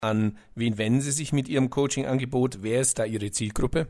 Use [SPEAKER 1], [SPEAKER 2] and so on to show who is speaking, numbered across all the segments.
[SPEAKER 1] An wen wenden Sie sich mit Ihrem Coaching-Angebot? Wer ist da Ihre Zielgruppe?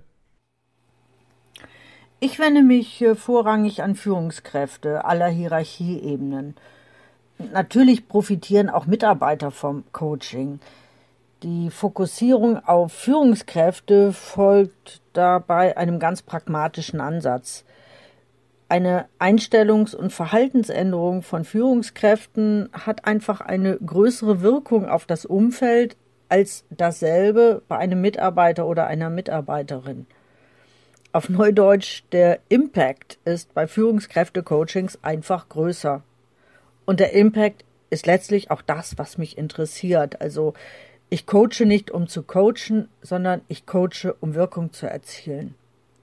[SPEAKER 2] Ich wende mich vorrangig an Führungskräfte aller Hierarchieebenen. Natürlich profitieren auch Mitarbeiter vom Coaching. Die Fokussierung auf Führungskräfte folgt dabei einem ganz pragmatischen Ansatz. Eine Einstellungs- und Verhaltensänderung von Führungskräften hat einfach eine größere Wirkung auf das Umfeld als dasselbe bei einem Mitarbeiter oder einer Mitarbeiterin. Auf Neudeutsch, der Impact ist bei Führungskräfte-Coachings einfach größer. Und der Impact ist letztlich auch das, was mich interessiert. Also ich coache nicht, um zu coachen, sondern ich coache, um Wirkung zu erzielen.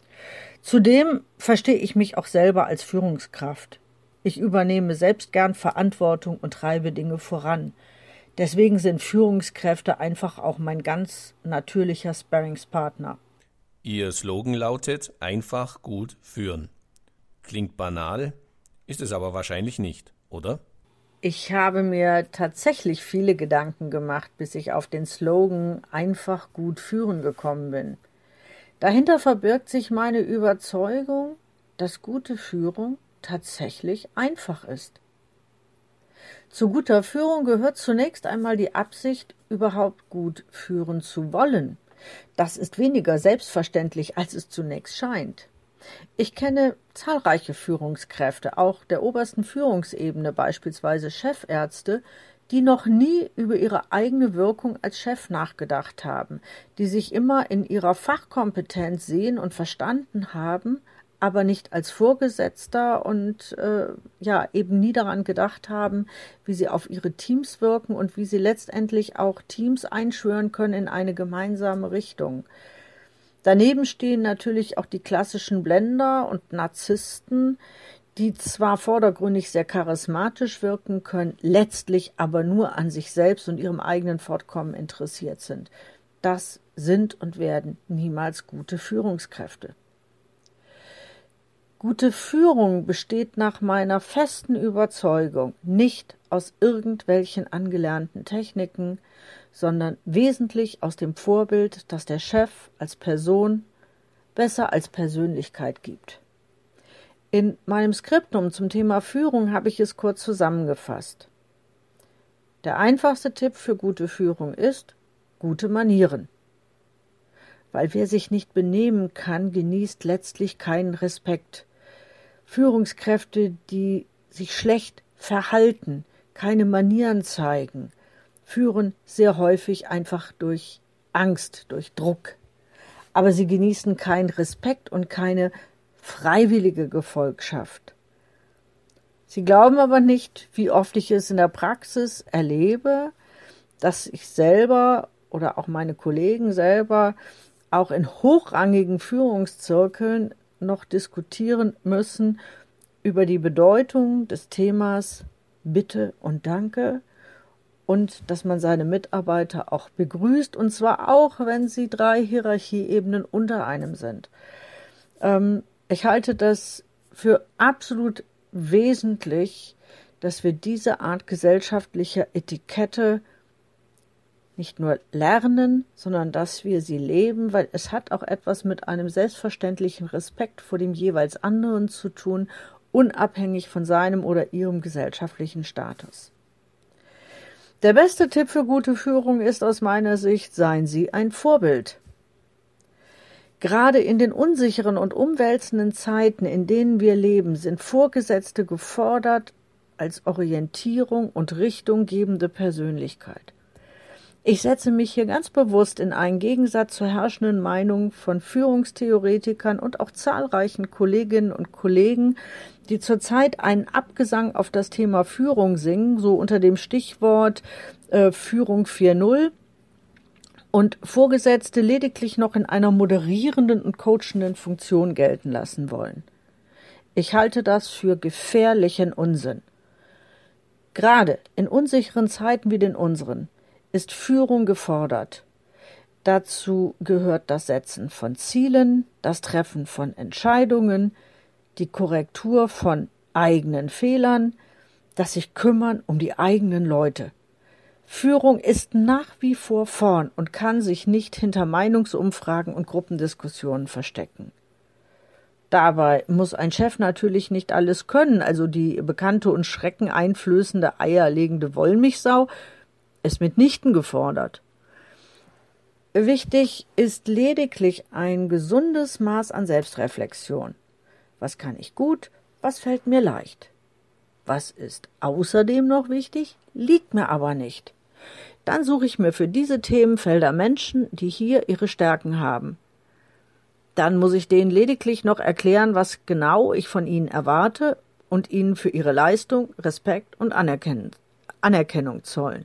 [SPEAKER 2] Zudem verstehe ich mich auch selber als Führungskraft. Ich übernehme selbst gern Verantwortung und treibe Dinge voran. Deswegen sind Führungskräfte einfach auch mein ganz natürlicher Sparringspartner.
[SPEAKER 1] Ihr Slogan lautet: einfach gut führen. Klingt banal, ist es aber wahrscheinlich nicht, oder?
[SPEAKER 2] Ich habe mir tatsächlich viele Gedanken gemacht, bis ich auf den Slogan einfach gut führen gekommen bin. Dahinter verbirgt sich meine Überzeugung, dass gute Führung tatsächlich einfach ist. Zu guter Führung gehört zunächst einmal die Absicht, überhaupt gut führen zu wollen. Das ist weniger selbstverständlich, als es zunächst scheint. Ich kenne zahlreiche Führungskräfte, auch der obersten Führungsebene, beispielsweise Chefärzte, die noch nie über ihre eigene Wirkung als Chef nachgedacht haben, die sich immer in ihrer Fachkompetenz sehen und verstanden haben, aber nicht als Vorgesetzter und eben nie daran gedacht haben, wie sie auf ihre Teams wirken und wie sie letztendlich auch Teams einschwören können in eine gemeinsame Richtung. Daneben stehen natürlich auch die klassischen Blender und Narzissten, die zwar vordergründig sehr charismatisch wirken können, letztlich aber nur an sich selbst und ihrem eigenen Fortkommen interessiert sind. Das sind und werden niemals gute Führungskräfte. Gute Führung besteht nach meiner festen Überzeugung nicht aus irgendwelchen angelernten Techniken, sondern wesentlich aus dem Vorbild, das der Chef als Person besser als Persönlichkeit gibt. In meinem Skriptum zum Thema Führung habe ich es kurz zusammengefasst. Der einfachste Tipp für gute Führung ist gute Manieren. Weil wer sich nicht benehmen kann, genießt letztlich keinen Respekt. Führungskräfte, die sich schlecht verhalten, keine Manieren zeigen, führen sehr häufig einfach durch Angst, durch Druck. Aber sie genießen keinen Respekt und keine freiwillige Gefolgschaft. Sie glauben aber nicht, wie oft ich es in der Praxis erlebe, dass ich selber oder auch meine Kollegen selber auch in hochrangigen Führungszirkeln noch diskutieren müssen über die Bedeutung des Themas Bitte und Danke und dass man seine Mitarbeiter auch begrüßt, und zwar auch, wenn sie 3 Hierarchieebenen unter einem sind. Ich halte das für absolut wesentlich, dass wir diese Art gesellschaftlicher Etikette nicht nur lernen, sondern dass wir sie leben, weil es hat auch etwas mit einem selbstverständlichen Respekt vor dem jeweils anderen zu tun, unabhängig von seinem oder ihrem gesellschaftlichen Status. Der beste Tipp für gute Führung ist aus meiner Sicht: seien Sie ein Vorbild. Gerade in den unsicheren und umwälzenden Zeiten, in denen wir leben, sind Vorgesetzte gefordert als Orientierung und richtunggebende Persönlichkeit. Ich setze mich hier ganz bewusst in einen Gegensatz zur herrschenden Meinung von Führungstheoretikern und auch zahlreichen Kolleginnen und Kollegen, die zurzeit einen Abgesang auf das Thema Führung singen, so unter dem Stichwort Führung 4.0, und Vorgesetzte lediglich noch in einer moderierenden und coachenden Funktion gelten lassen wollen. Ich halte das für gefährlichen Unsinn. Gerade in unsicheren Zeiten wie den unseren ist Führung gefordert. Dazu gehört das Setzen von Zielen, das Treffen von Entscheidungen, die Korrektur von eigenen Fehlern, das sich kümmern um die eigenen Leute. Führung ist nach wie vor vorn und kann sich nicht hinter Meinungsumfragen und Gruppendiskussionen verstecken. Dabei muss ein Chef natürlich nicht alles können, also die bekannte und schreckeneinflößende eierlegende Wollmilchsau ist mitnichten gefordert. Wichtig ist lediglich ein gesundes Maß an Selbstreflexion. Was kann ich gut, was fällt mir leicht? Was ist außerdem noch wichtig, liegt mir aber nicht. Dann suche ich mir für diese Themenfelder Menschen, die hier ihre Stärken haben. Dann muss ich denen lediglich noch erklären, was genau ich von ihnen erwarte und ihnen für ihre Leistung Respekt und Anerkennung zollen.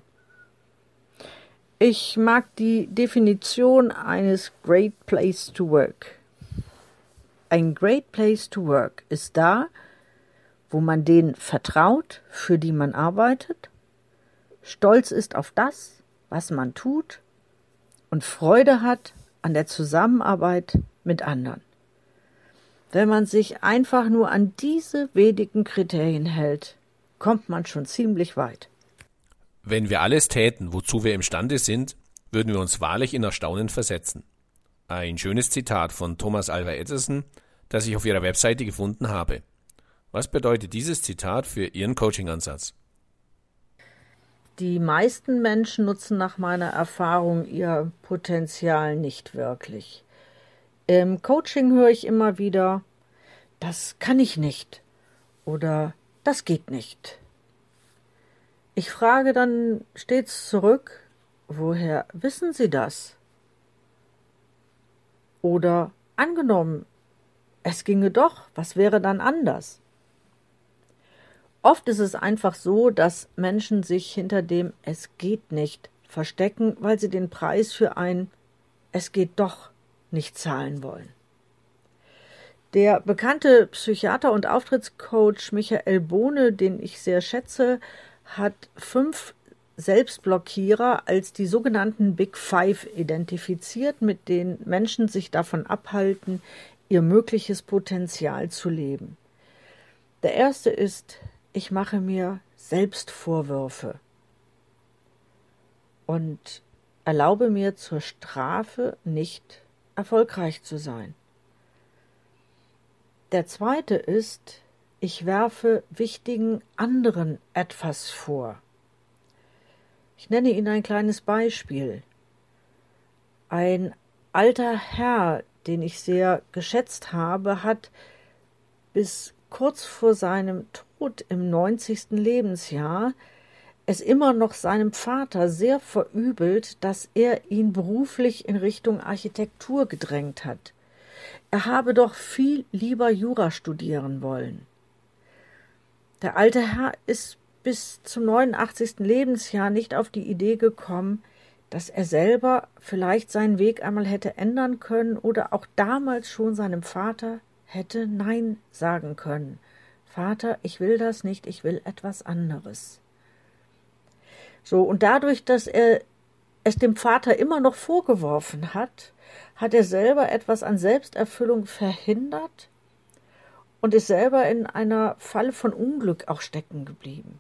[SPEAKER 2] Ich mag die Definition eines Great Place to Work. Ein Great Place to Work ist da, wo man denen vertraut, für die man arbeitet, stolz ist auf das, was man tut und Freude hat an der Zusammenarbeit mit anderen. Wenn man sich einfach nur an diese wenigen Kriterien hält, kommt man schon ziemlich weit.
[SPEAKER 1] Wenn wir alles täten, wozu wir imstande sind, würden wir uns wahrlich in Erstaunen versetzen. Ein schönes Zitat von Thomas Alva Edison, das ich auf Ihrer Webseite gefunden habe. Was bedeutet dieses Zitat für Ihren Coaching-Ansatz?
[SPEAKER 2] Die meisten Menschen nutzen nach meiner Erfahrung ihr Potenzial nicht wirklich. Im Coaching höre ich immer wieder, das kann ich nicht oder das geht nicht. Ich frage dann stets zurück, woher wissen Sie das? Oder angenommen, es ginge doch, was wäre dann anders? Oft ist es einfach so, dass Menschen sich hinter dem „Es geht nicht" verstecken, weil sie den Preis für ein „Es geht doch" nicht zahlen wollen. Der bekannte Psychiater und Auftrittscoach Michael Bohne, den ich sehr schätze, hat 5 Selbstblockierer als die sogenannten Big Five identifiziert, mit denen Menschen sich davon abhalten, ihr mögliches Potenzial zu leben. Der erste ist: Ich mache mir Selbstvorwürfe und erlaube mir zur Strafe nicht erfolgreich zu sein. Der zweite ist: Ich werfe wichtigen anderen etwas vor. Ich nenne Ihnen ein kleines Beispiel. Ein alter Herr, den ich sehr geschätzt habe, hat bis kurz vor seinem Tod im 90. Lebensjahr es immer noch seinem Vater sehr verübelt, dass er ihn beruflich in Richtung Architektur gedrängt hat. Er habe doch viel lieber Jura studieren wollen. Der alte Herr ist bis zum 89. Lebensjahr nicht auf die Idee gekommen, dass er selber vielleicht seinen Weg einmal hätte ändern können oder auch damals schon seinem Vater hätte Nein sagen können. Vater, ich will das nicht, ich will etwas anderes. So, und dadurch, dass er es dem Vater immer noch vorgeworfen hat, hat er selber etwas an Selbsterfüllung verhindert und ist selber in einer Falle von Unglück auch stecken geblieben.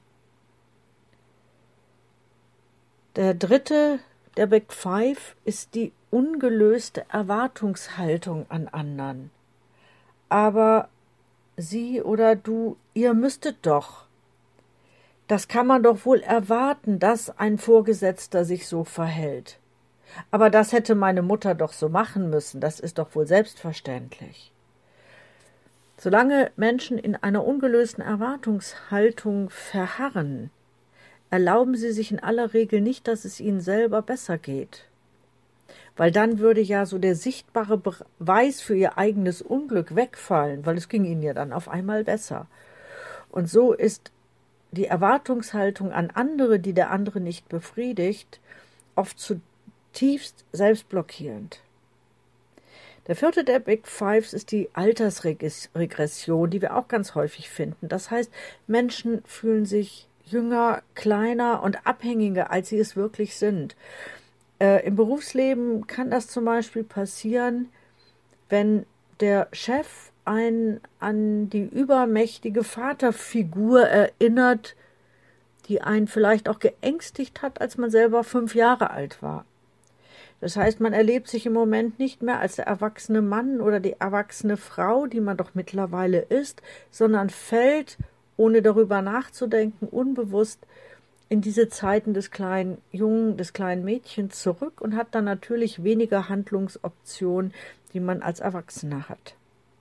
[SPEAKER 2] Der dritte der Big Five ist die ungelöste Erwartungshaltung an anderen. Aber Sie oder du, ihr müsstet doch. Das kann man doch wohl erwarten, dass ein Vorgesetzter sich so verhält. Aber das hätte meine Mutter doch so machen müssen, das ist doch wohl selbstverständlich. Solange Menschen in einer ungelösten Erwartungshaltung verharren, erlauben sie sich in aller Regel nicht, dass es ihnen selber besser geht. Weil dann würde ja so der sichtbare Beweis für ihr eigenes Unglück wegfallen, weil es ging ihnen ja dann auf einmal besser. Und so ist die Erwartungshaltung an andere, die der andere nicht befriedigt, oft zutiefst selbstblockierend. Der vierte der Big Fives ist die Altersregression, die wir auch ganz häufig finden. Das heißt, Menschen fühlen sich jünger, kleiner und abhängiger, als sie es wirklich sind. Im Berufsleben kann das zum Beispiel passieren, wenn der Chef einen an die übermächtige Vaterfigur erinnert, die einen vielleicht auch geängstigt hat, als man selber 5 Jahre alt war. Das heißt, man erlebt sich im Moment nicht mehr als der erwachsene Mann oder die erwachsene Frau, die man doch mittlerweile ist, sondern fällt, ohne darüber nachzudenken, unbewusst in diese Zeiten des kleinen Jungen, des kleinen Mädchens zurück und hat dann natürlich weniger Handlungsoptionen, die man als Erwachsener hat.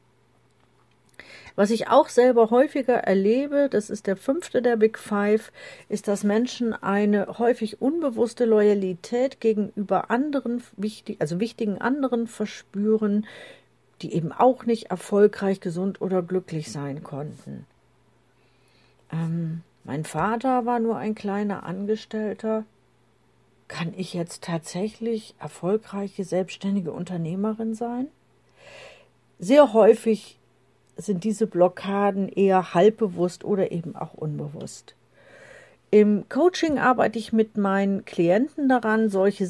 [SPEAKER 2] Was ich auch selber häufiger erlebe, das ist der 5. der Big Five, ist, dass Menschen eine häufig unbewusste Loyalität gegenüber anderen, wichtigen anderen verspüren, die eben auch nicht erfolgreich, gesund oder glücklich sein konnten. Mein Vater war nur ein kleiner Angestellter. Kann ich jetzt tatsächlich erfolgreiche, selbstständige Unternehmerin sein? Sehr häufig sind diese Blockaden eher halbbewusst oder eben auch unbewusst. Im Coaching arbeite ich mit meinen Klienten daran, solche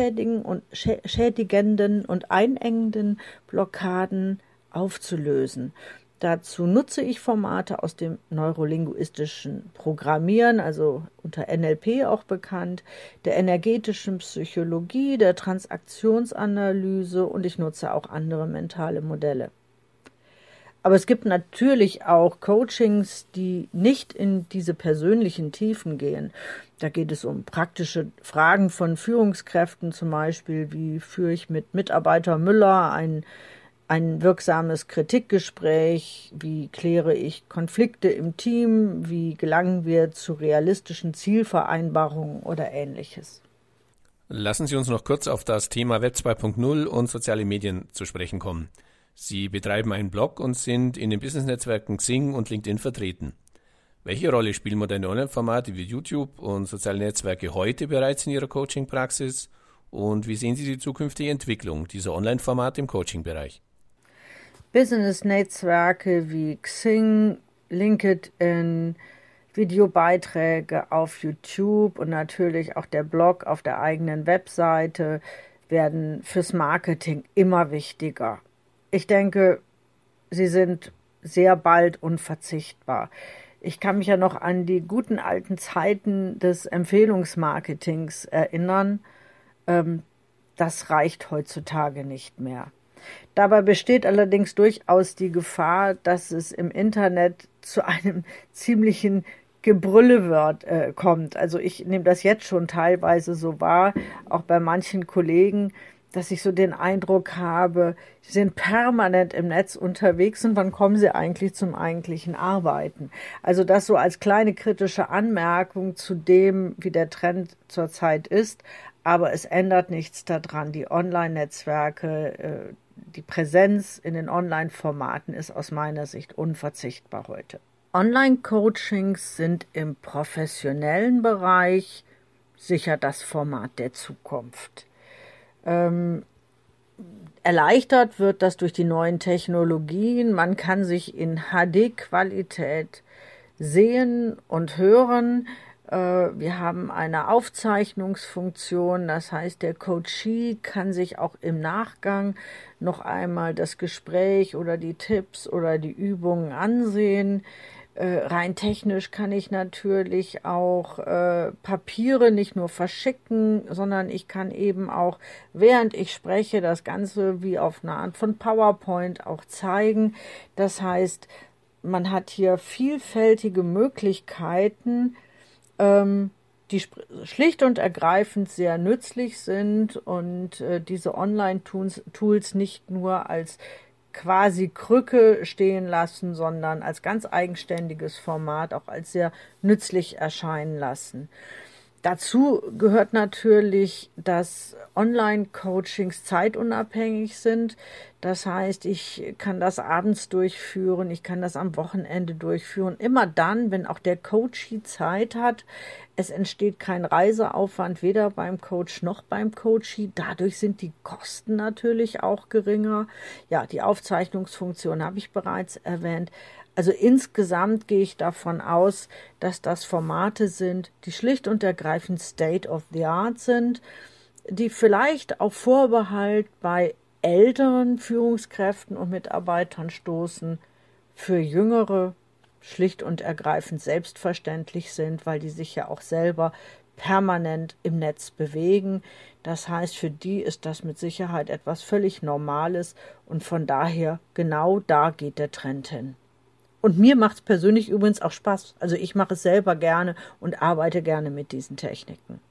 [SPEAKER 2] schädigenden und einengenden Blockaden aufzulösen. Dazu nutze ich Formate aus dem neurolinguistischen Programmieren, also unter NLP auch bekannt, der energetischen Psychologie, der Transaktionsanalyse, und ich nutze auch andere mentale Modelle. Aber es gibt natürlich auch Coachings, die nicht in diese persönlichen Tiefen gehen. Da geht es um praktische Fragen von Führungskräften, zum Beispiel, wie führe ich mit Mitarbeiter Müller ein wirksames Kritikgespräch, wie kläre ich Konflikte im Team, wie gelangen wir zu realistischen Zielvereinbarungen oder Ähnliches.
[SPEAKER 1] Lassen Sie uns noch kurz auf das Thema Web 2.0 und soziale Medien zu sprechen kommen. Sie betreiben einen Blog und sind in den Business-Netzwerken Xing und LinkedIn vertreten. Welche Rolle spielen moderne Online-Formate wie YouTube und soziale Netzwerke heute bereits in Ihrer Coaching-Praxis? Und wie sehen Sie die zukünftige Entwicklung dieser Online-Formate im Coaching-Bereich?
[SPEAKER 2] Business-Netzwerke wie Xing, LinkedIn, Videobeiträge auf YouTube und natürlich auch der Blog auf der eigenen Webseite werden fürs Marketing immer wichtiger. Ich denke, sie sind sehr bald unverzichtbar. Ich kann mich ja noch an die guten alten Zeiten des Empfehlungsmarketings erinnern. Das reicht heutzutage nicht mehr. Dabei besteht allerdings durchaus die Gefahr, dass es im Internet zu einem ziemlichen Gebrülle kommt. Also ich nehme das jetzt schon teilweise so wahr, auch bei manchen Kollegen, dass ich so den Eindruck habe, sie sind permanent im Netz unterwegs und wann kommen sie eigentlich zum eigentlichen Arbeiten? Also das so als kleine kritische Anmerkung zu dem, wie der Trend zurzeit ist, aber es ändert nichts daran. Die Online-Netzwerke, die Präsenz in den Online-Formaten ist aus meiner Sicht unverzichtbar heute. Online-Coachings sind im professionellen Bereich sicher das Format der Zukunft. Erleichtert wird das durch die neuen Technologien. Man kann sich in HD-Qualität sehen und hören. Wir haben eine Aufzeichnungsfunktion, das heißt, der Coachee kann sich auch im Nachgang noch einmal das Gespräch oder die Tipps oder die Übungen ansehen. Rein technisch kann ich natürlich auch Papiere nicht nur verschicken, sondern ich kann eben auch, während ich spreche, das Ganze wie auf einer Art von PowerPoint auch zeigen. Das heißt, man hat hier vielfältige Möglichkeiten, die schlicht und ergreifend sehr nützlich sind und diese Online-Tools nicht nur als quasi Krücke stehen lassen, sondern als ganz eigenständiges Format auch als sehr nützlich erscheinen lassen. Dazu gehört natürlich, dass Online-Coachings zeitunabhängig sind. Das heißt, ich kann das abends durchführen, ich kann das am Wochenende durchführen. Immer dann, wenn auch der Coachee Zeit hat. Es entsteht kein Reiseaufwand, weder beim Coach noch beim Coachee. Dadurch sind die Kosten natürlich auch geringer. Ja, die Aufzeichnungsfunktion habe ich bereits erwähnt. Also insgesamt gehe ich davon aus, dass das Formate sind, die schlicht und ergreifend State of the Art sind, die vielleicht auf Vorbehalt bei älteren Führungskräften und Mitarbeitern stoßen. Für Jüngere schlicht und ergreifend selbstverständlich sind, weil die sich ja auch selber permanent im Netz bewegen. Das heißt, für die ist das mit Sicherheit etwas völlig Normales und von daher genau da geht der Trend hin. Und mir macht es persönlich übrigens auch Spaß. Also ich mache es selber gerne und arbeite gerne mit diesen Techniken.